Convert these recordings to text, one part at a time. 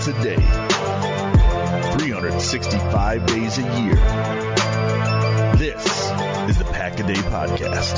a day, 365 days a year. This is the Pack-A-Day Podcast.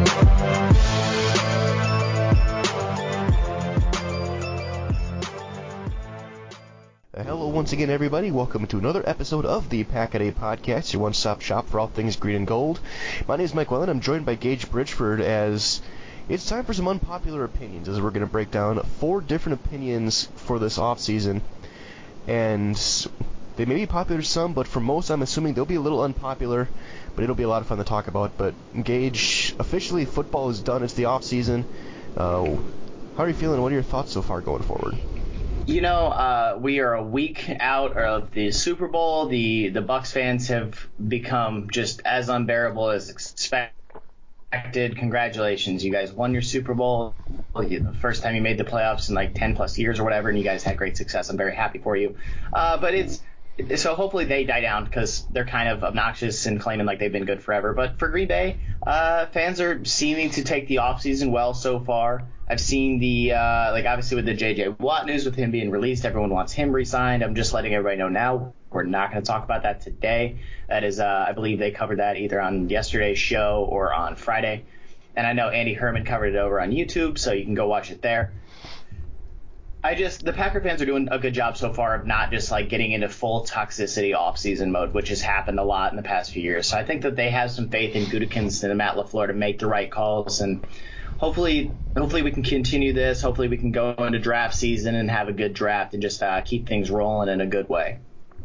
Hello once again, everybody. Welcome to another episode of the Pack-A-Day Podcast, your one-stop shop for all things green and gold. My name is Mike Wellen. I'm joined by Gage Bridgeford as it's time for some unpopular opinions, as we're going to break down 4 different opinions for this offseason. And they may be popular to some, but for most, I'm assuming they'll be a little unpopular, but it'll be a lot of fun to talk about. But Gage, officially football is done. It's the offseason. How are you feeling? What are your thoughts so far going forward? You know, we are a week out of the Super Bowl. The Bucs fans have become just as unbearable as expected. Congratulations, you guys won your Super Bowl. The first time you made the playoffs in like 10 plus years or whatever, and you guys had great success. I'm very happy for you. So hopefully they die down because they're kind of obnoxious and claiming like they've been good forever. But for Green Bay, fans are seeming to take the offseason well so far. I've seen the obviously with the J.J. Watt news with him being released, everyone wants him re-signed. I'm just letting everybody know now. We're not going to talk about that today. That is, I believe they covered that either on yesterday's show or on Friday. And I know Andy Herman covered it over on YouTube, so you can go watch it there. The Packer fans are doing a good job so far of not just like getting into full toxicity off-season mode, which has happened a lot in the past few years. So I think that they have some faith in Gutekunst and Matt LaFleur to make the right calls, and hopefully we can continue this. Hopefully we can go into draft season and have a good draft and just keep things rolling in a good way.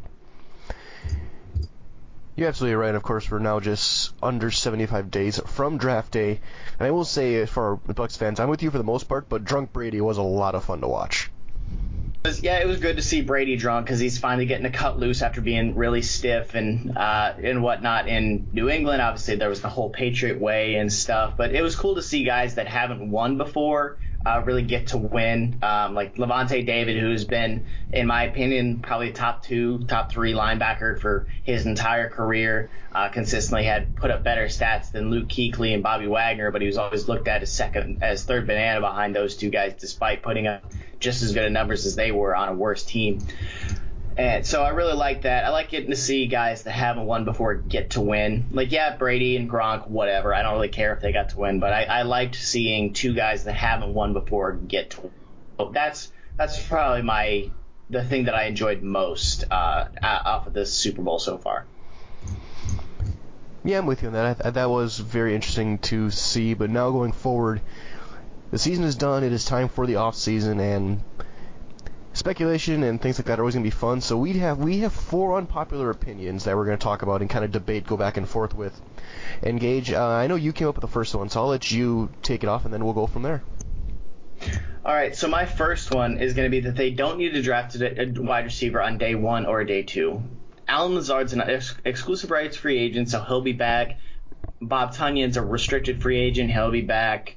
You're absolutely right. Of course, we're now just under 75 days from draft day. And I will say, for our Bucs fans, I'm with you for the most part, but Drunk Brady was a lot of fun to watch. Yeah, it was good to see Brady drunk because he's finally getting to cut loose after being really stiff and whatnot in New England. Obviously, there was the whole Patriot way and stuff, but it was cool to see guys that haven't won before really get to win. Like Levante David, who's been, in my opinion, probably top 3 linebacker for his entire career, consistently had put up better stats than Luke Kuechly and Bobby Wagner, but he was always looked at as third banana behind those two guys, despite putting up just as good of numbers as they were on a worse team. And so I really like that. I like getting to see guys that haven't won before get to win. Like, yeah, Brady and Gronk, whatever. I don't really care if they got to win, but I liked seeing 2 guys that haven't won before get to win. That's probably the thing that I enjoyed most off of this Super Bowl so far. Yeah, I'm with you on that. That was very interesting to see, but now going forward, the season is done. It is time for the off season, and speculation and things like that are always going to be fun. So we have 4 unpopular opinions that we're going to talk about and kind of debate, go back and forth with. And Gage, I know you came up with the first one, so I'll let you take it off, and then we'll go from there. All right, so my first one is going to be that they don't need to draft a wide receiver on day 1 or day 2. Allen Lazard's an exclusive rights free agent, so he'll be back. Bob Tunyon's a restricted free agent. He'll be back.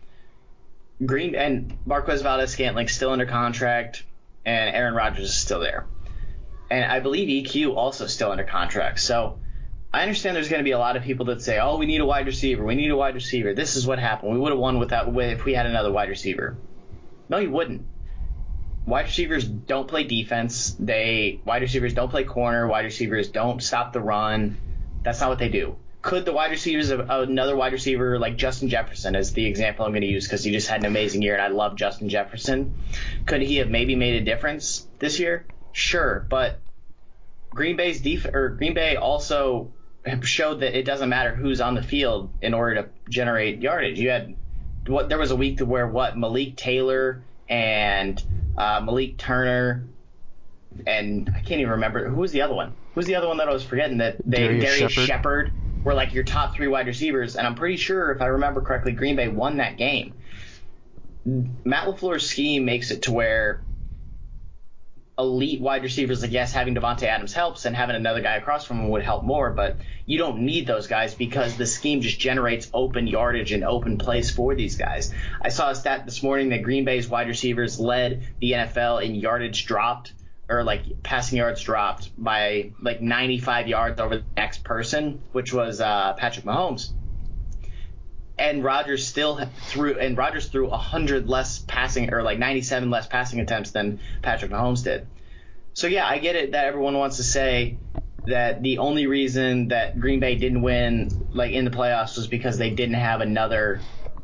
And Marquez Valdes-Scantling still under contract, and Aaron Rodgers is still there. And I believe EQ also still under contract. So I understand there's going to be a lot of people that say, oh, we need a wide receiver. We need a wide receiver. This is what happened. We would have won if we had another wide receiver. No, you wouldn't. Wide receivers don't play defense. Wide receivers don't play corner. Wide receivers don't stop the run. That's not what they do. Could the wide receivers of another wide receiver like Justin Jefferson, as the example I'm going to use because he just had an amazing year and I love Justin Jefferson, could he have maybe made a difference this year? Sure, but Green Bay also showed that it doesn't matter who's on the field in order to generate yardage. There was a week where Malik Taylor and Malik Turner, and I can't even remember who was the other one. Who's the other one that I was forgetting? Darius Shepard were like your top 3 wide receivers, and I'm pretty sure, if I remember correctly, Green Bay won that game. Matt LaFleur's scheme makes it to where elite wide receivers, like yes, having Devontae Adams helps, and having another guy across from him would help more, but you don't need those guys because the scheme just generates open yardage and open plays for these guys. I saw a stat this morning that Green Bay's wide receivers led the NFL in yardage dropped, or like passing yards dropped by like 95 yards over the next person, which was Patrick Mahomes. And Rodgers threw 100 less passing, or like 97 less passing attempts than Patrick Mahomes did. So, yeah, I get it that everyone wants to say that the only reason that Green Bay didn't win like in the playoffs was because they didn't have another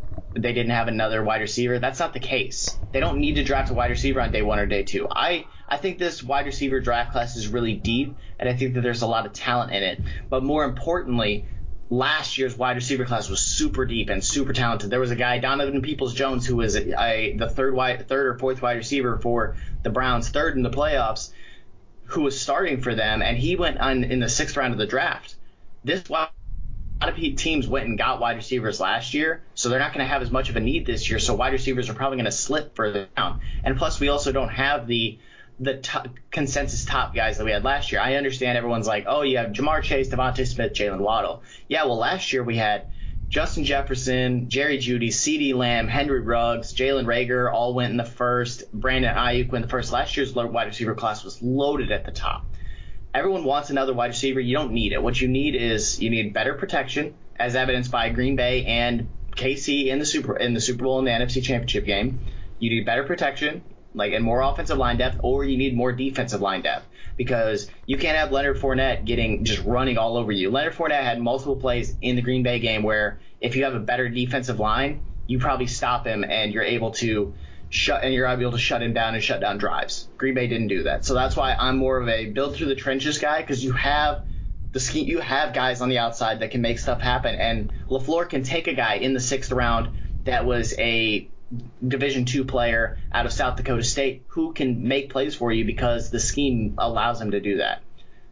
wide receiver. That's not the case. They don't need to draft a wide receiver on day 1 or day 2. I think this wide receiver draft class is really deep, and I think that there's a lot of talent in it. But more importantly, last year's wide receiver class was super deep and super talented. There was a guy, Donovan Peoples-Jones, who was the third or fourth wide receiver for the Browns, third in the playoffs, who was starting for them, and he went on in the 6th round of the draft. A lot of teams went and got wide receivers last year, so they're not going to have as much of a need this year, so wide receivers are probably going to slip further down. And plus, we also don't have the consensus top guys that we had last year. I understand everyone's like, oh, you have Jamar Chase, Devontae Smith, Jalen Waddle. Yeah, well, last year we had Justin Jefferson, Jerry Jeudy, CeeDee Lamb, Henry Ruggs, Jalen Reagor all went in the first. Brandon Ayuk went in the first. Last year's wide receiver class was loaded at the top. Everyone wants another wide receiver. You don't need it. What you need is better protection, as evidenced by Green Bay and KC in the Super Bowl and the NFC Championship game. You need better protection, and more offensive line depth, or you need more defensive line depth, because you can't have Leonard Fournette just running all over you. Leonard Fournette had multiple plays in the Green Bay game where if you have a better defensive line, you probably stop him and you're able to shut him down and shut down drives. Green Bay didn't do that. So that's why I'm more of a build through the trenches guy, because you have the scheme, you have guys on the outside that can make stuff happen. And LaFleur can take a guy in the 6th round that was a Division II player out of South Dakota State who can make plays for you because the scheme allows him to do that.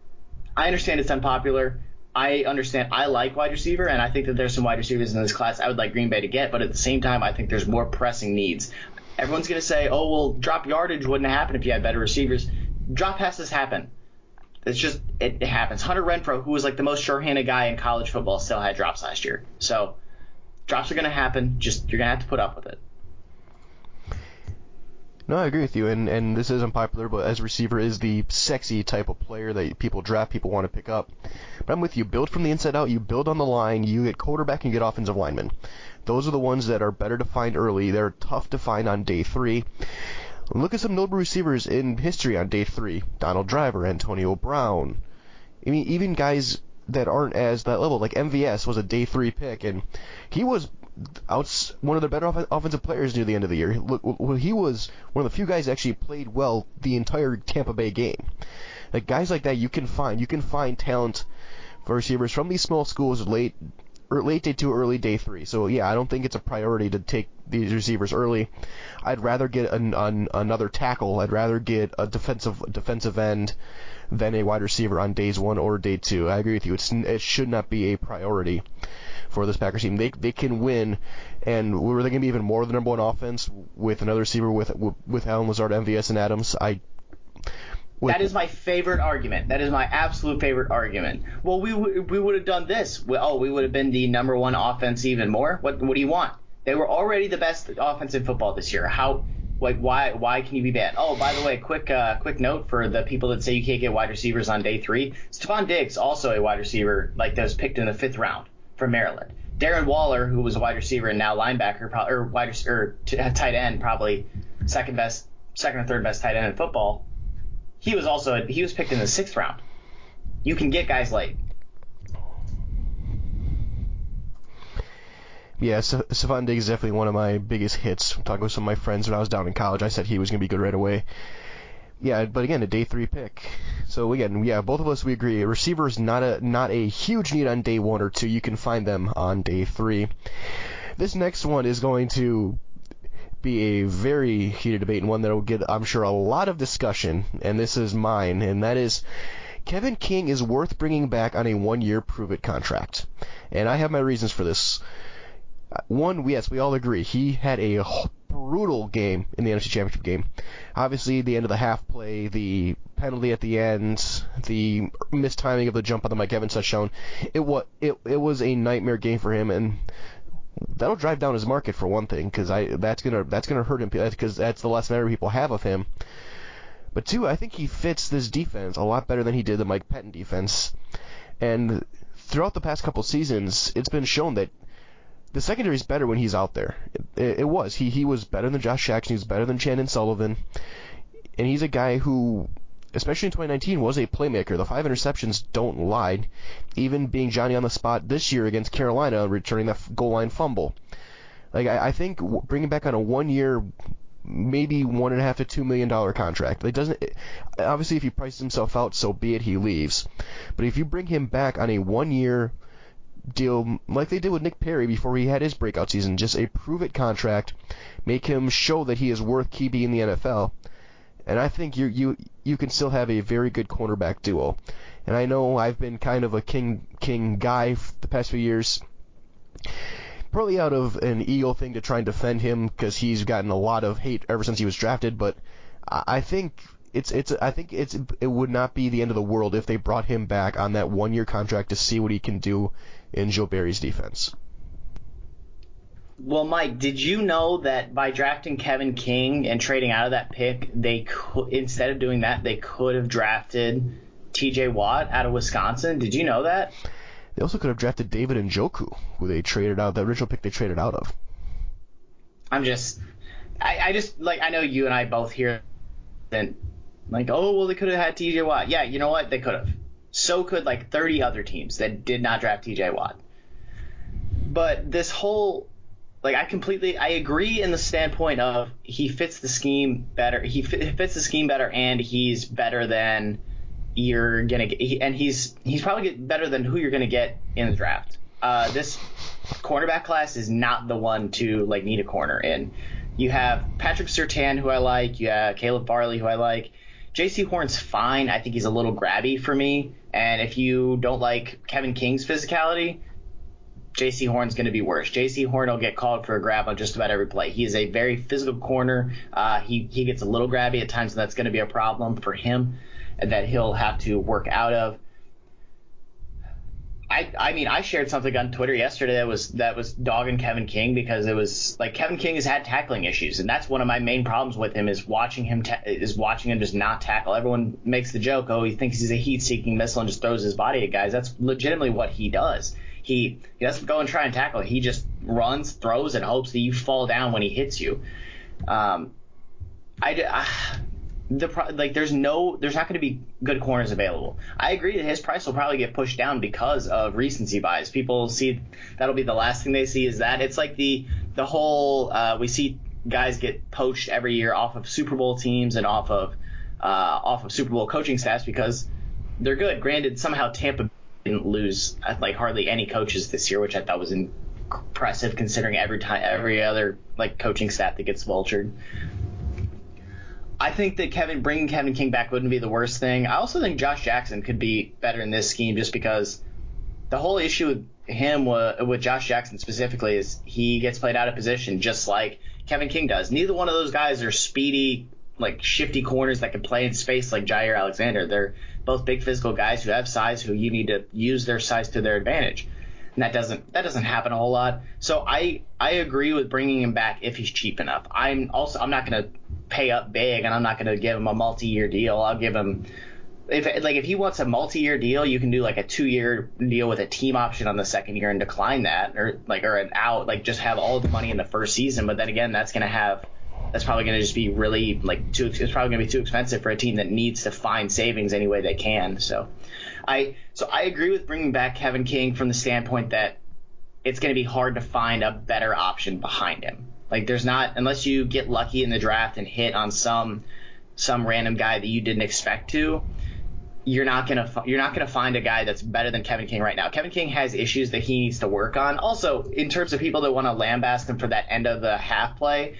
I understand it's unpopular. I understand I like wide receiver, and I think that there's some wide receivers in this class I would like Green Bay to get, but at the same time, I think there's more pressing needs. Everyone's going to say, oh, well, drop yardage wouldn't happen if you had better receivers. Drop passes happen. It's just, it happens. Hunter Renfrow, who was like the most sure-handed guy in college football, still had drops last year. So drops are going to happen. Just, you're going to have to put up with it. No, I agree with you, and this is unpopular, but as a receiver is the sexy type of player that people draft, people want to pick up. But I'm with you. Build from the inside out. You build on the line. You get quarterback and you get offensive linemen. Those are the ones that are better to find early. They're tough to find on day 3. Look at some notable receivers in history on day 3. Donald Driver, Antonio Brown. I mean, even guys that aren't as that level, like MVS was a day 3 pick, and he was one of the better offensive players near the end of the year. He was one of the few guys that actually played well the entire Tampa Bay game. Like guys like that, you can find talent for receivers from these small schools late day 2, early day 3. So yeah, I don't think it's a priority to take these receivers early. I'd rather get another tackle. I'd rather get a defensive end than a wide receiver on days 1 or day 2. I agree with you. It should not be a priority for this Packers team. They can win, and were they going to be even more the number 1 offense with another receiver with Allen Lazard, MVS, and Adams? That is my favorite argument. That is my absolute favorite argument. Well, we would have done this. We would have been the number 1 offense even more. What do you want? They were already the best offense in football this year. Why can you be bad? Oh, by the way, quick note for the people that say you can't get wide receivers on day 3. Stephon Diggs, also a wide receiver that was picked in the 5th round from Maryland. Darren Waller, who was a wide receiver and now linebacker, tight end, probably second or third best tight end in football. He was picked in the 6th round. You can get guys late. Yeah, Stephon Diggs is definitely one of my biggest hits. I'm talking with some of my friends when I was down in college. I said he was going to be good right away. Yeah, but again, a day 3 pick. So again, yeah, both of us, we agree. A receiver is not a huge need on day 1 or 2. You can find them on day 3. This next one is going to be a very heated debate, and one that will get, I'm sure, a lot of discussion, and this is mine, and that is Kevin King is worth bringing back on a 1-year prove-it contract. And I have my reasons for this. One, yes, we all agree. He had a brutal game in the NFC Championship game. Obviously, the end of the half play, the penalty at the end, the mistiming of the jump on the Mike Evans touchdown, it was a nightmare game for him, and that'll drive down his market for one thing, because that's gonna hurt him, because that's the less memory people have of him. But two, I think he fits this defense a lot better than he did the Mike Pettin defense. And throughout the past couple seasons, it's been shown that the secondary is better when he's out there. It was. He was better than Josh Jackson. He was better than Chandon Sullivan. And he's a guy who especially in 2019, was a playmaker. The 5 interceptions don't lie, even being Johnny on the spot this year against Carolina, returning that goal line fumble. Like, I think bringing back on a 1-year, maybe $1.5 to $2 million contract. Obviously, if he prices himself out, so be it, he leaves. But if you bring him back on a 1-year deal, like they did with Nick Perry before he had his breakout season, just a prove-it contract, make him show that he is worth keeping in the NFL, and I think you can still have a very good cornerback duo. And I know I've been kind of a King guy the past few years, probably out of an ego thing to try and defend him because he's gotten a lot of hate ever since he was drafted. But I think it would not be the end of the world if they brought him back on that 1-year contract to see what he can do in Joe Barry's defense. Well, Mike, did you know that by drafting Kevin King and trading out of that pick, instead of doing that, they could have drafted T.J. Watt out of Wisconsin? Did you know that? They also could have drafted David Njoku, who they traded out, the original pick they traded out of. I know you and I both hear that, like, oh, well, they could have had T.J. Watt. Yeah, you know what? They could have. So could, 30 other teams that did not draft T.J. Watt. But this whole, I agree in the standpoint of he fits the scheme better. He fits the scheme better, and he's better than you're gonna get, and he's probably better than who you're gonna get in the draft. This cornerback class is not the one to need a corner in. You have Patrick Surtain, who I like. You have Caleb Farley, who I like. J.C. Horn's fine. I think he's a little grabby for me. And if you don't like Kevin King's physicality, J.C. Horn's going to be worse. J.C. Horn will get called for a grab on just about every play. He is a very physical corner. He gets a little grabby at times, and that's going to be a problem for him that he'll have to work out of. I shared something on Twitter yesterday that was dogging Kevin King because it was Kevin King has had tackling issues, and that's one of my main problems with him is watching him just not tackle. Everyone makes the joke, oh, he thinks he's a heat-seeking missile and just throws his body at guys. That's legitimately what he does. He doesn't go and try and tackle. He just runs, throws, and hopes that you fall down when he hits you. There's not going to be good corners available. I agree that his price will probably get pushed down because of recency bias. People see that'll be the last thing they see is that. It's like the whole we see guys get poached every year off of Super Bowl teams and off of Super Bowl coaching staffs because they're good. Granted, somehow Tampa didn't lose hardly any coaches this year, which I thought was impressive considering every other coaching staff that gets vultured. I think that bringing Kevin King back wouldn't be the worst thing. I also think Josh Jackson could be better in this scheme just because the whole issue with him, with Josh Jackson specifically, is he gets played out of position just like Kevin King does. Neither one of those guys are speedy, shifty corners that can play in space like Jair Alexander. They're both big physical guys who have size, who you need to use their size to their advantage. And that doesn't happen a whole lot. So I agree with bringing him back if he's cheap enough. I'm not going to pay up big, and I'm not going to give him a multi-year deal. I'll give him if he wants a multi-year deal, you can do a 2-year deal with a team option on the second year and decline that, or an out, just have all the money in the first season. But then again, that's probably going to just be really it's probably going to be too expensive for a team that needs to find savings any way they can. So I agree with bringing back Kevin King from the standpoint that it's going to be hard to find a better option behind him. There's not, unless you get lucky in the draft and hit on some random guy that you didn't expect to, you're not gonna find a guy that's better than Kevin King right now. Kevin King has issues that he needs to work on. Also, in terms of people that want to lambast him for that end of the half play,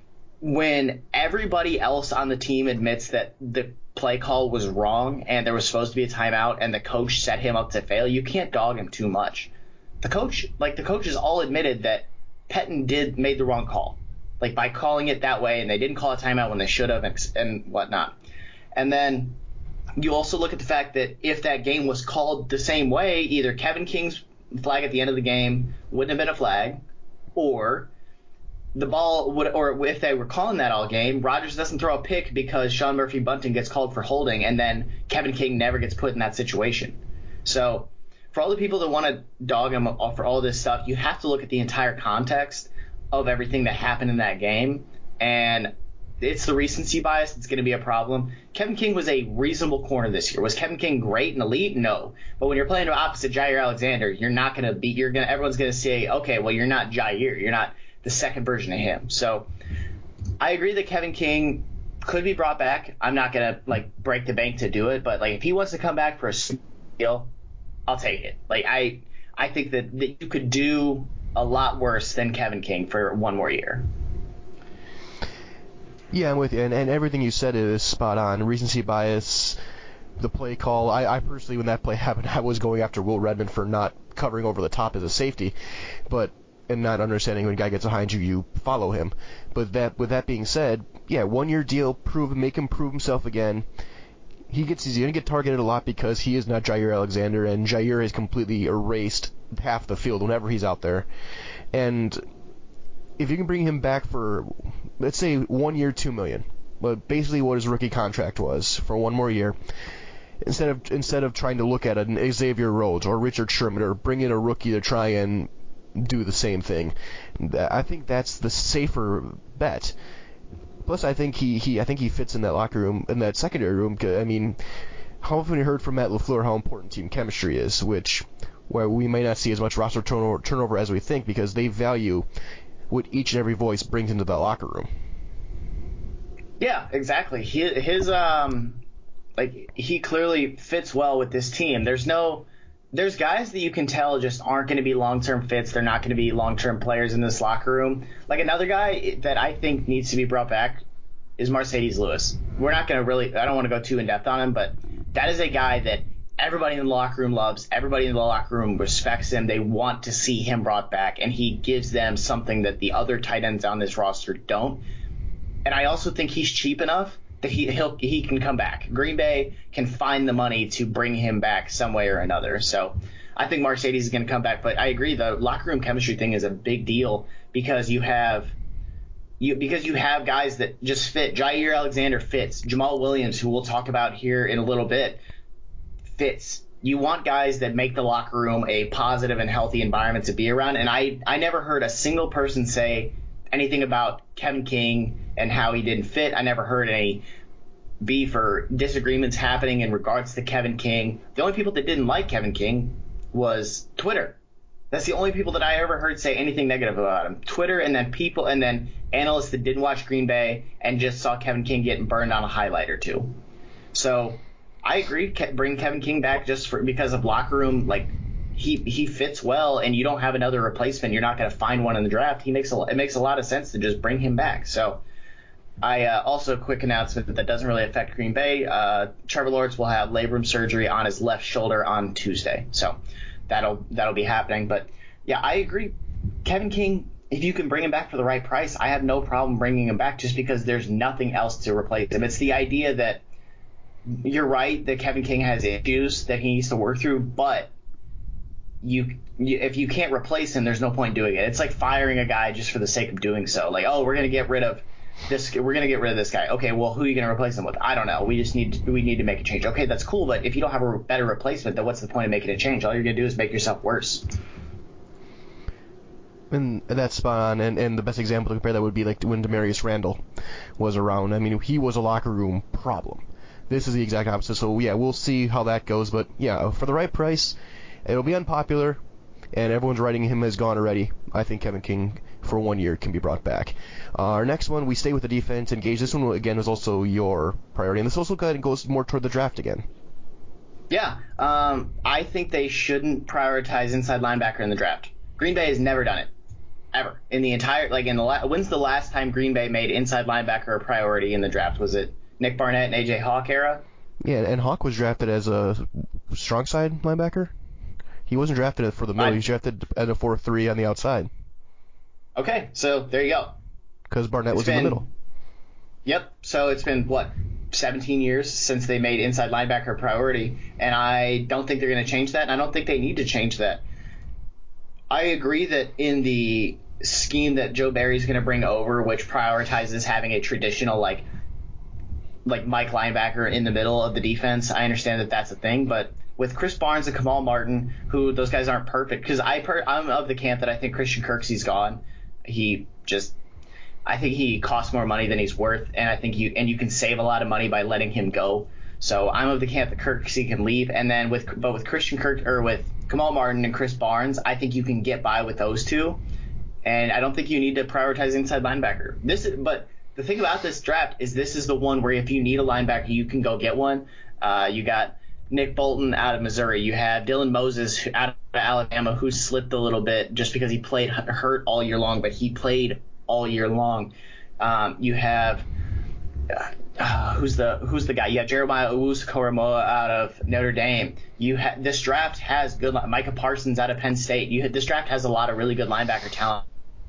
when everybody else on the team admits that the play call was wrong and there was supposed to be a timeout and the coach set him up to fail, you can't dog him too much. The coaches all admitted that Pettine made the wrong call, by calling it that way, and they didn't call a timeout when they should have and whatnot. And then you also look at the fact that if that game was called the same way, either Kevin King's flag at the end of the game wouldn't have been a flag, or the ball would, or if they were calling that all game, Rodgers doesn't throw a pick because Sean Murphy-Bunting gets called for holding, and then Kevin King never gets put in that situation. So for all the people that want to dog him for all this stuff, you have to look at the entire context of everything that happened in that game. And it's the recency bias that's going to be a problem. Kevin King was a reasonable corner this year. Was Kevin King great and elite? No. But when you're playing opposite Jair Alexander, you're not going to be. Everyone's going to say, okay, well, you're not Jair. You're not the second version of him. So I agree that Kevin King could be brought back. I'm not going to break the bank to do it, but if he wants to come back for a deal, I'll take it. I think that you could do a lot worse than Kevin King for one more year. Yeah, I'm with you, and everything you said is spot on. Recency bias, the play call. I personally, when that play happened, I was going after Will Redmond for not covering over the top as a safety, and not understanding when a guy gets behind you, you follow him. But with that being said, yeah, 1 year deal, make him prove himself again. He's going to get targeted a lot because he is not Jair Alexander, and Jair has completely erased half the field whenever he's out there. And if you can bring him back for, let's say, 1 year, $2 million, but basically what his rookie contract was for one more year, instead of trying to look at an Xavier Rhodes or Richard Sherman or bring in a rookie to try and do the same thing, I think that's the safer bet. Plus, I think he fits in that locker room, in that secondary room. I mean, how often you heard from Matt LaFleur how important team chemistry is, where we may not see as much roster turnover as we think because they value what each and every voice brings into the locker room. Yeah, exactly. He clearly fits well with this team. There's guys that you can tell just aren't going to be long-term fits. They're not going to be long-term players in this locker room. Another guy that I think needs to be brought back is Marcedes Lewis. We're not going to I don't want to go too in-depth on him, but that is a guy that everybody in the locker room loves. Everybody in the locker room respects him. They want to see him brought back, and he gives them something that the other tight ends on this roster don't. And I also think he's cheap enough that he can come back. Green Bay can find the money to bring him back some way or another. So I think Marcedes is going to come back. But I agree, the locker room chemistry thing is a big deal because you have guys that just fit. Jair Alexander fits. Jamal Williams, who we'll talk about here in a little bit, fits. You want guys that make the locker room a positive and healthy environment to be around. And I never heard a single person say anything about Kevin King and how he didn't fit. I never heard any beef or disagreements happening in regards to Kevin King. The only people that didn't like Kevin King was Twitter. That's the only people that I ever heard say anything negative about him. Twitter, and then analysts that didn't watch Green Bay and just saw Kevin King getting burned on a highlight or two. So I agree, bring Kevin King back because of locker room. He fits well, and you don't have another replacement. You're not going to find one in the draft. It makes a lot of sense to just bring him back. So I also, a quick announcement that doesn't really affect Green Bay. Trevor Lawrence will have labrum surgery on his left shoulder on Tuesday. So that'll be happening. But yeah, I agree. Kevin King, if you can bring him back for the right price, I have no problem bringing him back just because there's nothing else to replace him. It's the idea that you're right that Kevin King has issues that he needs to work through, but if you can't replace him, there's no point doing it. It's like firing a guy just for the sake of doing so. We're going to get rid of this. We're going to get rid of this guy. Okay, well, who are you going to replace him with? I don't know. We need to make a change. Okay, that's cool, but if you don't have a better replacement, then what's the point of making a change? All you're going to do is make yourself worse. And that's spot on. And the best example to compare that would be when Demarius Randall was around. I mean, he was a locker room problem. This is the exact opposite. So yeah, we'll see how that goes. But yeah, for the right price, it'll be unpopular, and everyone's writing him as gone already. I think Kevin King for 1 year can be brought back. Our next one, we stay with the defense. And Gage, this one again is also your priority, and this also kind of goes more toward the draft again. Yeah, I think they shouldn't prioritize inside linebacker in the draft. Green Bay has never done it, ever. In the entire when's the last time Green Bay made inside linebacker a priority in the draft? Was it Nick Barnett and AJ Hawk era? Yeah, and Hawk was drafted as a strong side linebacker. He wasn't drafted for the middle. He was drafted at a 4-3 on the outside. Okay, so there you go. Because Barnett was in the middle. Yep. So it's been, 17 years since they made inside linebacker a priority, and I don't think they're going to change that, and I don't think they need to change that. I agree that in the scheme that Joe Barry's going to bring over, which prioritizes having a traditional, like Mike linebacker in the middle of the defense, I understand that that's a thing, but with Chris Barnes and Kamal Martin, who those guys aren't perfect, because I'm of the camp that I think Christian Kirksey's gone. He just I think he costs more money than he's worth, and I think you can save a lot of money by letting him go. So I'm of the camp that Kirksey can leave, and then with Christian Kirk or with Kamal Martin and Chris Barnes, I think you can get by with those two, and I don't think you need to prioritize inside linebacker. But the thing about this draft is this is the one where if you need a linebacker, you can go get one. You got Nick Bolton out of Missouri. You have Dylan Moses out of Alabama, who slipped a little bit just because he played hurt all year long, but he played all year long. You have who's the guy? You have Jeremiah Owusu-Koramoah out of Notre Dame. This draft has good Micah Parsons out of Penn State. This draft has a lot of really good linebacker talent.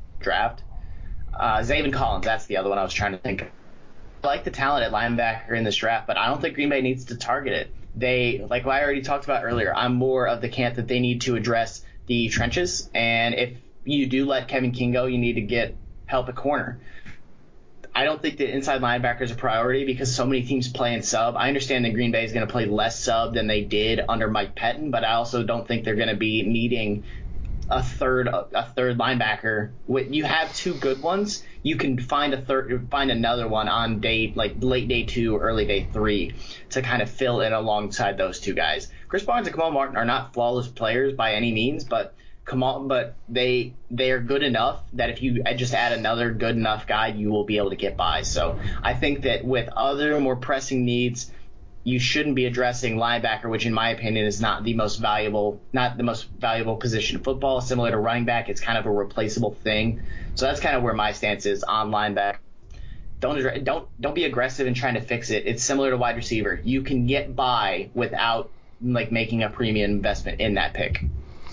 Zaven Collins, that's the other one I was trying to think of. I like the talent at linebacker in this draft, but I don't think Green Bay needs to target it. They, like I already talked about earlier, I'm more of the camp that they need to address the trenches, and if you do let Kevin King go, you need to get help at corner. I don't think that inside linebacker is a priority because so many teams play in sub. I understand that Green Bay is going to play less sub than they did under Mike Pettin, but I also don't think they're going to be needing a third linebacker. You have two good ones. You can find another one on late day 2, early day 3 to kind of fill in alongside those two guys. Chris Barnes and Kamal Martin are not flawless players by any means, but they are good enough that if you just add another good enough guy, you will be able to get by. So I think that with other more pressing needs, you shouldn't be addressing linebacker, which in my opinion is not the most valuable position in football. Similar to running back, it's kind of a replaceable thing. So that's kind of where my stance is on linebacker. Don't be aggressive in trying to fix it. It's similar to wide receiver. You can get by without making a premium investment in that pick.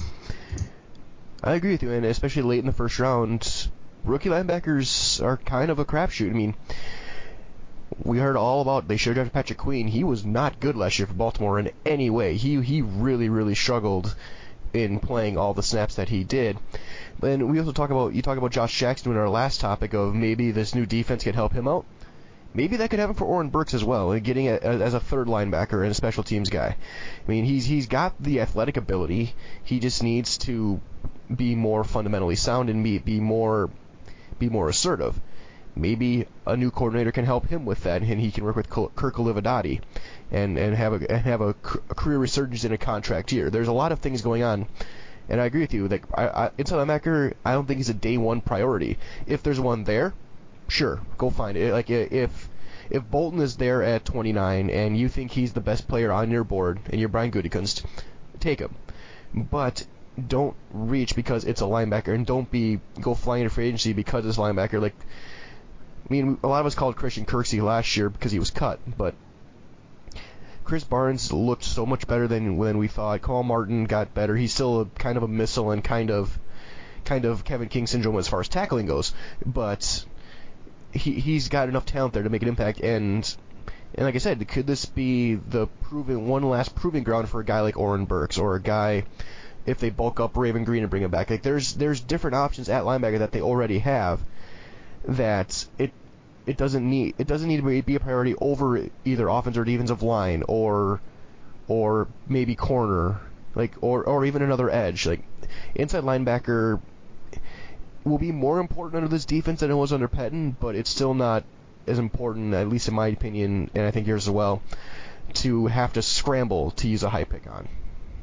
I agree with you, and especially late in the first round, rookie linebackers are kind of a crapshoot. I mean, we heard all about they should have drafted Patrick Queen. He was not good last year for Baltimore in any way. He really, really struggled in playing all the snaps that he did. And we also talk about Josh Jackson in our last topic of maybe this new defense could help him out. Maybe that could happen for Oren Burks as well, getting as a third linebacker and a special teams guy. I mean, he's got the athletic ability. He just needs to be more fundamentally sound and be more assertive. Maybe a new coordinator can help him with that, and he can work with Kirk Olivadotti and have a career resurgence in a contract year. There's a lot of things going on, and I agree with you. Like inside linebacker, I don't think he's a day one priority. If there's one there, sure, go find it. Like if Bolton is there at 29 and you think he's the best player on your board and you're Brian Gutekunst, take him. But don't reach because it's a linebacker, and don't go flying into free agency because it's linebacker. Like, I mean, a lot of us called Christian Kirksey last year because he was cut, but Chris Barnes looked so much better than we thought. Kamal Martin got better. He's still kind of a missile and kind of Kevin King syndrome as far as tackling goes, but he's got enough talent there to make an impact. And like I said, could this be one last proving ground for a guy like Oren Burks, or a guy if they bulk up Raven Green and bring him back? Like there's different options at linebacker that they already have, that it doesn't need to be a priority over either offensive or defensive line or maybe corner, or even another edge. Like inside linebacker will be more important under this defense than it was under Pettin, but it's still not as important, at least in my opinion, and I think yours as well, to have to scramble to use a high pick on.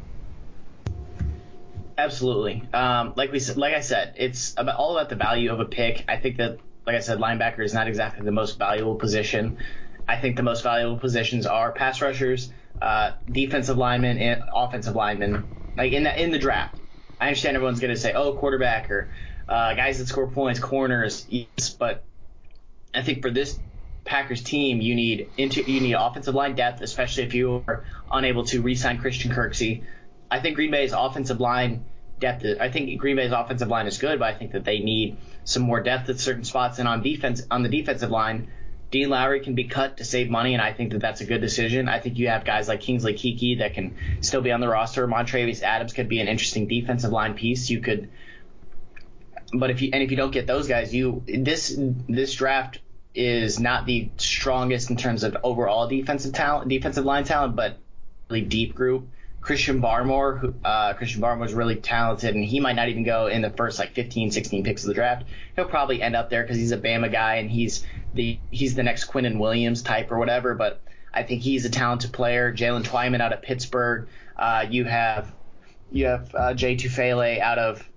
Absolutely. Like I said, it's all about the value of a pick. I think that, like I said, linebacker is not exactly the most valuable position. I think the most valuable positions are pass rushers, defensive linemen, and offensive linemen. Like in the draft, I understand everyone's going to say, quarterback or guys that score points, corners. Yes, but I think for this Packers team, you need offensive line depth, especially if you are unable to re-sign Christian Kirksey. I think Green Bay's offensive line depth. I think Green Bay's offensive line is good, but I think that they need some more depth at certain spots. And on the defensive line, Dean Lowry can be cut to save money, and I think that that's a good decision. I think you have guys like Kingsley Keke that can still be on the roster. Montravius Adams could be an interesting defensive line piece. But if you don't get those guys, this draft is not the strongest in terms of overall defensive line talent, but really deep group. Christian Barmore. Christian Barmore is really talented, and he might not even go in the first 15, 16 picks of the draft. He'll probably end up there because he's a Bama guy and he's the next Quinnen Williams type or whatever. But I think he's a talented player. Jalen Twyman out of Pittsburgh. You have Jay Tufele out of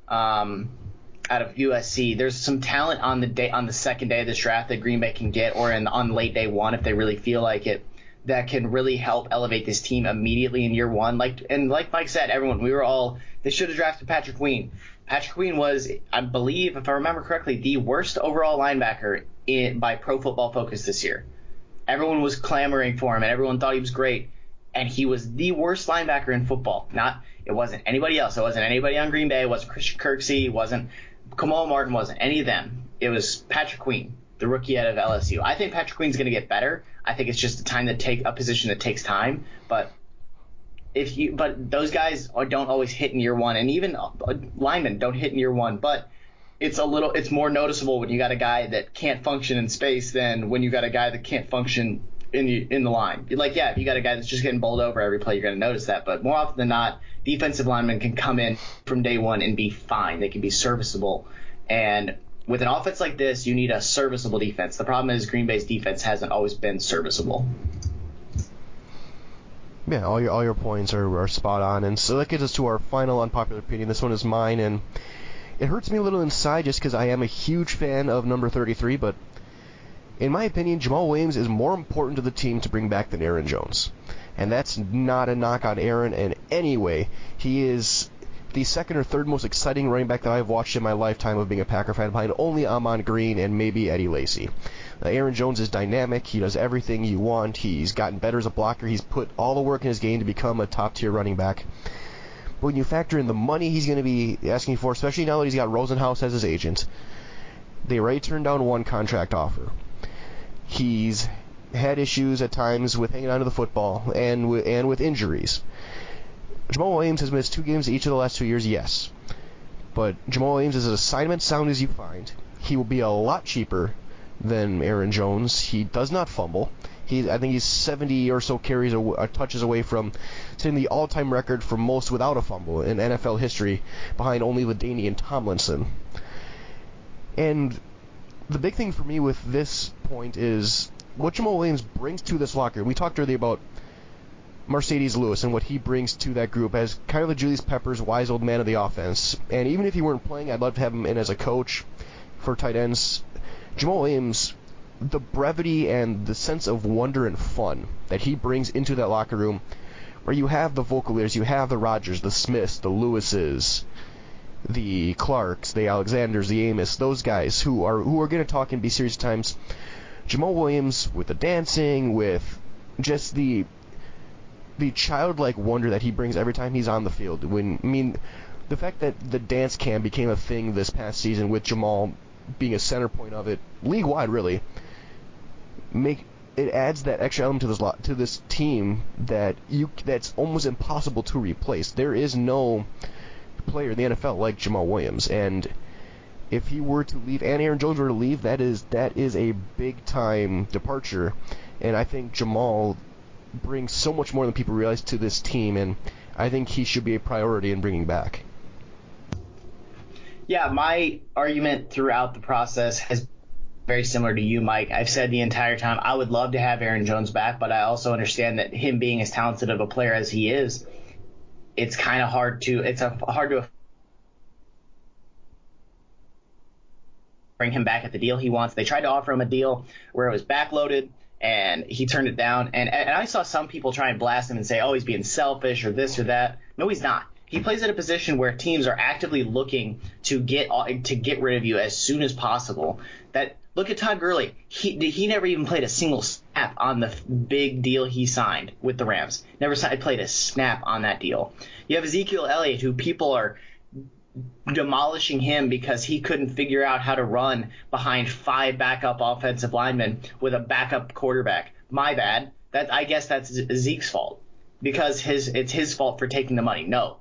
USC. There's some talent on the second day of this draft that Green Bay can get, or on late day one if they really feel like it, that can really help elevate this team immediately in year one. Like Mike said, they should have drafted Patrick Queen. Patrick Queen was, I believe, if I remember correctly, the worst overall linebacker by Pro Football Focus this year. Everyone was clamoring for him, and everyone thought he was great. And he was the worst linebacker in football. It wasn't anybody else. It wasn't anybody on Green Bay. It wasn't Christian Kirksey. It wasn't Kamal Martin. Wasn't any of them. It was Patrick Queen, the rookie out of LSU. I think Patrick Queen's going to get better. I think it's just a position that takes time. But those guys don't always hit in year one, and even linemen don't hit in year one. But it's more noticeable when you got a guy that can't function in space than when you got a guy that can't function in the line. If you got a guy that's just getting bowled over every play, you're going to notice that. But more often than not, defensive linemen can come in from day one and be fine. They can be serviceable. And with an offense like this, you need a serviceable defense. The problem is Green Bay's defense hasn't always been serviceable. Yeah, all your points are spot on. And so that gets us to our final unpopular opinion. This one is mine, and it hurts me a little inside just because I am a huge fan of number 33, but in my opinion, Jamaal Williams is more important to the team to bring back than Aaron Jones. And that's not a knock on Aaron in any way. He is the second or third most exciting running back that I've watched in my lifetime of being a Packer fan, behind only Ahman Green and maybe Eddie Lacy. Aaron Jones is dynamic. He does everything you want. He's gotten better as a blocker. He's put all the work in his game to become a top-tier running back. But when you factor in the money he's going to be asking for, especially now that he's got Rosenhaus as his agent, they already turned down one contract offer. He's had issues at times with hanging on to the football and with injuries. Jamaal Williams has missed 2 games each of the last 2 years, yes. But Jamaal Williams is as assignment sound as you find. He will be a lot cheaper than Aaron Jones. He does not fumble. I think he's 70 or so carries touches away from setting the all-time record for most without a fumble in NFL history, behind only LaDainian Tomlinson. And the big thing for me with this point is what Jamaal Williams brings to this locker room. We talked earlier about Mercedes Lewis and what he brings to that group as kind of the Julius Peppers, wise old man of the offense. And even if he weren't playing, I'd love to have him in as a coach for tight ends. Jamaal Williams, the brevity and the sense of wonder and fun that he brings into that locker room, where you have the vocal leaders, you have the Rodgers, the Smiths, the Lewises, the Clarks, the Alexanders, the Amos, those guys who are going to talk and be serious at times. Jamaal Williams, with the dancing, with just the childlike wonder that he brings every time he's on the field. The fact that the dance cam became a thing this past season with Jamaal being a center point of it, league-wide really, it adds that extra element to this team that's almost impossible to replace. There is no player in the NFL like Jamaal Williams, and if he were to leave and Aaron Jones were to leave, that is a big-time departure, and I think Jamaal brings so much more than people realize to this team, and I think he should be a priority in bringing back. Yeah, my argument throughout the process has been very similar to you, Mike. I've said the entire time I would love to have Aaron Jones back, but I also understand that him being as talented of a player as he is, it's kind of hard to bring him back at the deal he wants. They tried to offer him a deal where it was backloaded, and he turned it down. And I saw some people try and blast him and say, oh, he's being selfish or this or that. No, he's not. He plays at a position where teams are actively looking to get rid of you as soon as possible. Look at Todd Gurley. He never even played a single snap on the big deal he signed with the Rams. Never played a snap on that deal. You have Ezekiel Elliott, who people are demolishing him because he couldn't figure out how to run behind 5 backup offensive linemen with a backup quarterback. My bad. I guess that's Zeke's fault because it's his fault for taking the money. No.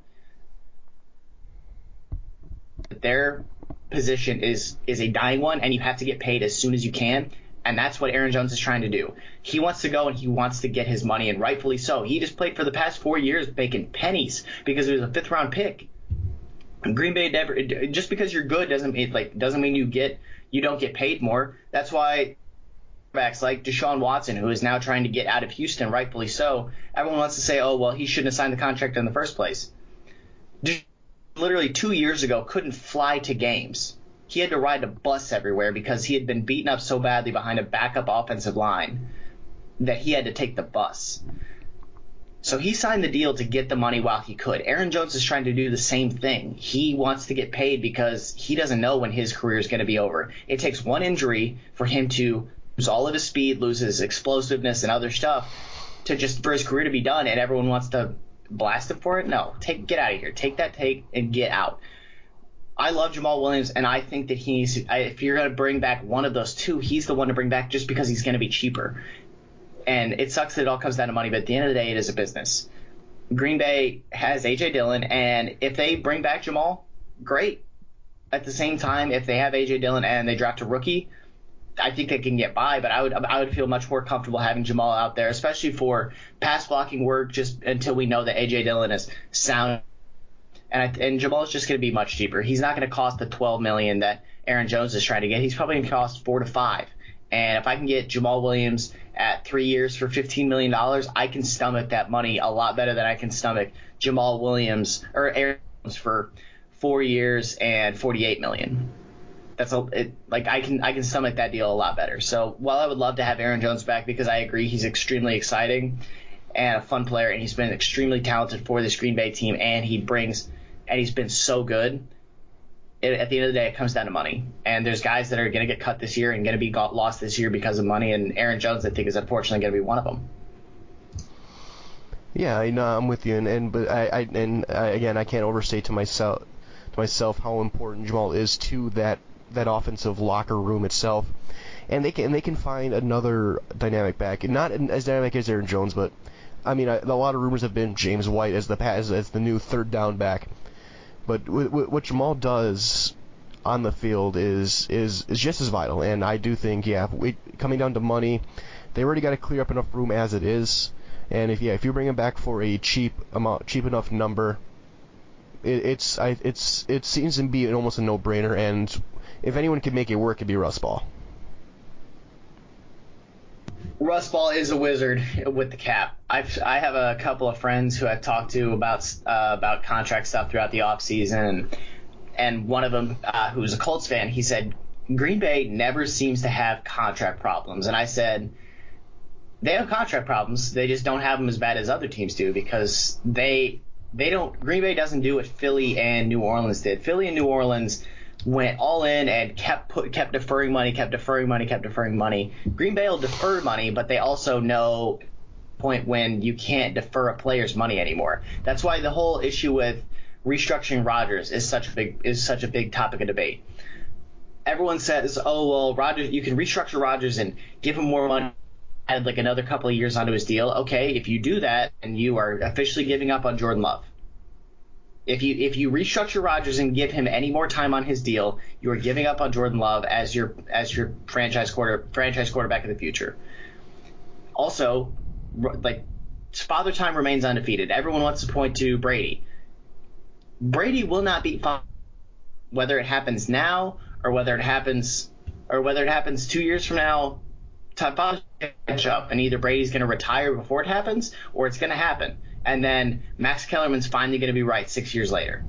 Their position is a dying one, and you have to get paid as soon as you can. And that's what Aaron Jones is trying to do. He wants to go and he wants to get his money, and rightfully so. He just played for the past 4 years making pennies because he was a 5th-round pick. Green Bay never, just because you're good doesn't mean you don't get paid more. That's why backs like Deshaun Watson, who is now trying to get out of Houston, rightfully so, everyone wants to say, oh, well, he shouldn't have signed the contract in the first place. Literally 2 years ago couldn't fly to games. He had to ride a bus everywhere because he had been beaten up so badly behind a backup offensive line that he had to take the bus. So he signed the deal to get the money while he could. Aaron Jones is trying to do the same thing. He wants to get paid because he doesn't know when his career is going to be over. It takes one injury for him to lose all of his speed, lose his explosiveness and other stuff for his career to be done, and everyone wants to blast him for it. No, get out of here. Take that take and get out. I love Jamal Williams, and I think that if you're going to bring back one of those two, he's the one to bring back just because he's going to be cheaper. And it sucks that it all comes down to money, but at the end of the day, it is a business. Green Bay has A.J. Dillon, and if they bring back Jamal, great. At the same time, if they have A.J. Dillon and they draft a rookie, I think they can get by, but I would feel much more comfortable having Jamal out there, especially for pass blocking work, just until we know that A.J. Dillon is sound. And Jamal's just going to be much cheaper. He's not going to cost the $12 million that Aaron Jones is trying to get. He's probably going to cost $4 to $5. And if I can get Jamal Williams at 3 years for $15 million, I can stomach that money a lot better than I can stomach Jamal Williams or Aaron Jones for 4 years and $48 million. I can stomach that deal a lot better. So while I would love to have Aaron Jones back, because I agree he's extremely exciting and a fun player, and he's been extremely talented for this Green Bay team, and he's been so good. At the end of the day, it comes down to money. And there's guys that are going to get cut this year and going to be lost this year because of money. And Aaron Jones, I think, is unfortunately going to be one of them. Yeah, I know, I'm with you. But again, I can't overstate to myself how important Jamal is to that offensive locker room itself. And they can find another dynamic back, not as dynamic as Aaron Jones, but I mean, a lot of rumors have been James White as the new third down back. But what Jamal does on the field is just as vital, and I do think, coming down to money, they already got to clear up enough room as it is, and if you bring him back for a cheap enough number, it seems to be almost a no-brainer, and if anyone can make it work, it'd be Russ Ball. Russ Ball is a wizard with the cap. I have a couple of friends who I've talked to about contract stuff throughout the offseason, and one of them, who's a Colts fan, he said Green Bay never seems to have contract problems. And I said, they have contract problems. They just don't have them as bad as other teams do, because Green Bay doesn't do what Philly and New Orleans did. Philly and New Orleans went all in and kept deferring money. Green Bay will defer money, but they also know point when you can't defer a player's money anymore. That's why the whole issue with restructuring Rodgers is such a big topic of debate. Everyone says, oh, well, Rodgers, you can restructure Rodgers and give him more money, add like another couple of years onto his deal. Okay, if you do that, and you are officially giving up on Jordan Love. If you restructure Rodgers and give him any more time on his deal, you are giving up on Jordan Love as your franchise quarterback of the future. Also, like, Father Time remains undefeated. Everyone wants to point to Brady. Brady will not beat Father, whether it happens now or whether it happens 2 years from now. Father's going to catch up, and either Brady's going to retire before it happens, or it's going to happen. And then Max Kellerman's finally going to be right 6 years later.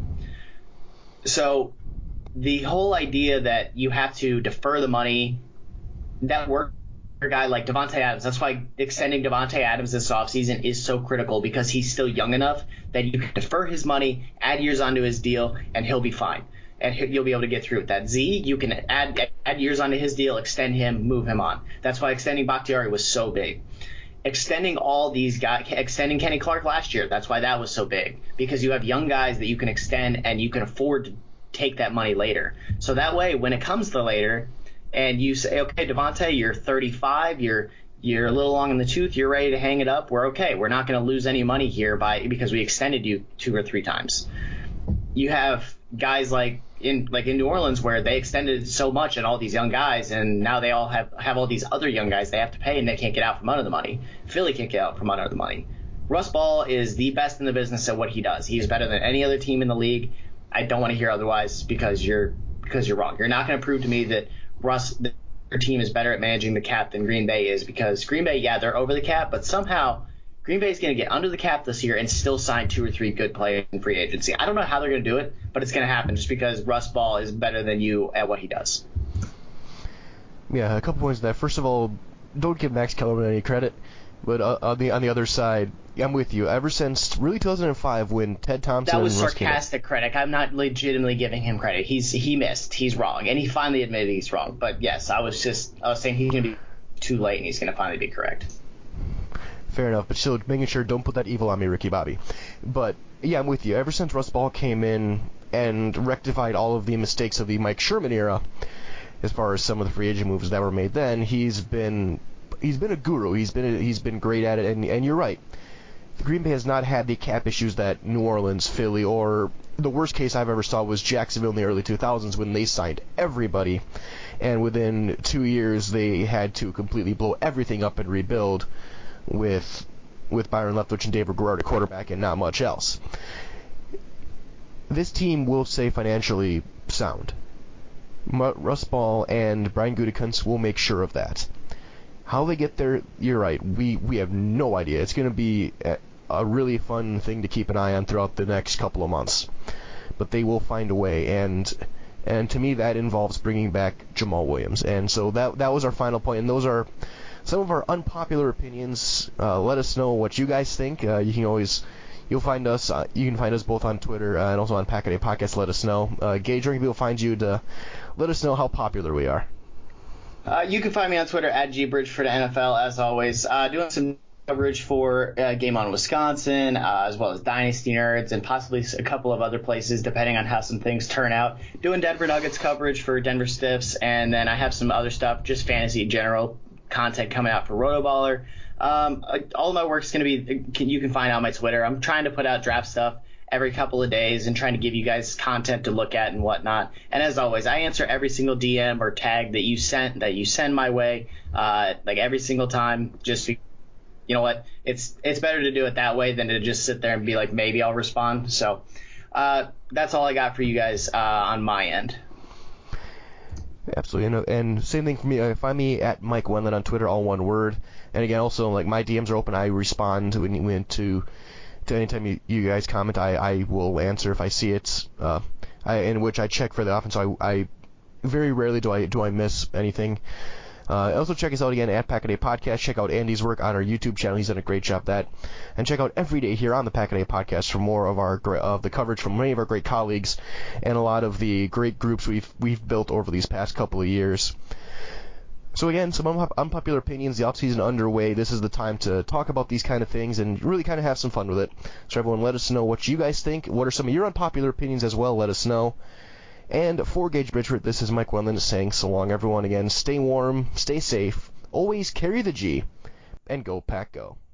So the whole idea that you have to defer the money, that works for a guy like Davante Adams. That's why extending Davante Adams this offseason is so critical, because he's still young enough that you can defer his money, add years onto his deal, and he'll be fine. And you'll be able to get through it. That Z, you can add years onto his deal, extend him, move him on. That's why extending Bakhtiari was so big. Extending all these guys, extending Kenny Clark last year, that's why that was so big, because you have young guys that you can extend and you can afford to take that money later. So that way, when it comes to later and you say, okay, Davante, you're 35, you're a little long in the tooth, you're ready to hang it up, we're okay. We're not going to lose any money here because we extended you 2 or 3 times. You have guys like in New Orleans, where they extended so much and all these young guys, and now they all have all these other young guys they have to pay, and they can't get out from under the money. Philly can't get out from under the money. Russ Ball is the best in the business at what he does. He's better than any other team in the league. I don't want to hear otherwise because you're wrong. You're not going to prove to me that their team is better at managing the cap than Green Bay is, because Green Bay, yeah, they're over the cap, but somehow Green Bay is going to get under the cap this year and still sign 2 or 3 good players in free agency. I don't know how they're going to do it, but it's going to happen just because Russ Ball is better than you at what he does. Yeah, a couple points to that. First of all, don't give Max Kellerman any credit, but on the other side, I'm with you. Ever since really 2005, when Ted Thompson that was and Russ sarcastic credit. I'm not legitimately giving him credit. He missed. He's wrong, and he finally admitted he's wrong. But yes, I was saying he's going to be too late, and he's going to finally be correct. Fair enough, but still making sure don't put that evil on me, Ricky Bobby. But yeah, I'm with you. Ever since Russ Ball came in and rectified all of the mistakes of the Mike Sherman era, as far as some of the free agent moves that were made then, he's been a guru. He's been great at it, and you're right. Green Bay has not had the cap issues that New Orleans, Philly, or the worst case I've ever saw was Jacksonville in the early 2000s when they signed everybody, and within 2 years they had to completely blow everything up and rebuild with Byron Leftwich and David Garrard at quarterback and not much else. This team will stay financially sound. Russ Ball and Brian Gutekunst will make sure of that. How they get there, you're right. We have no idea. It's going to be a really fun thing to keep an eye on throughout the next couple of months. But they will find a way, and to me that involves bringing back Jamal Williams. And so that was our final point, and those are some of our unpopular opinions. Let us know what you guys think. You can find us both on Twitter and also on Pack-A-Day Podcast. Let us know. Gage, where can people find you to let us know how popular we are? You can find me on Twitter at GBridgeForTheNFL, as always. Doing some coverage for Game On Wisconsin, as well as Dynasty Nerds, and possibly a couple of other places, depending on how some things turn out. Doing Denver Nuggets coverage for Denver Stiffs, and then I have some other stuff, just fantasy general content coming out for Rotoballer. All of my work's going to be, you can find on my Twitter. I'm trying to put out draft stuff every couple of days and trying to give you guys content to look at and whatnot. And as always, I answer every single DM or tag that you send my way, like every single time. Just, you know what, it's better to do it that way than to just sit there and be like, maybe I'll respond. So that's all I got for you guys on my end. Absolutely, and same thing for me. Find me at Mike Wendland on Twitter, all one word. And again, also, like, my DMs are open. I respond to anytime you guys comment. I will answer if I see it. In which I check for the offense. So I very rarely do I miss anything. Also check us out again at Pack-A-Day Podcast. Check out Andy's work on our YouTube channel. He's done a great job at that. And check out Every Day here on the Pack-A-Day Podcast for more of the coverage from many of our great colleagues and a lot of the great groups we've built over these past couple of years. So again, some unpopular opinions. The offseason underway. This is the time to talk about these kind of things and really kind of have some fun with it. So everyone, let us know what you guys think. What are some of your unpopular opinions as well? Let us know. And for Gage Bridgeford, this is Mike Wendland saying so long, everyone. Again, stay warm, stay safe, always carry the G, and go Pack Go.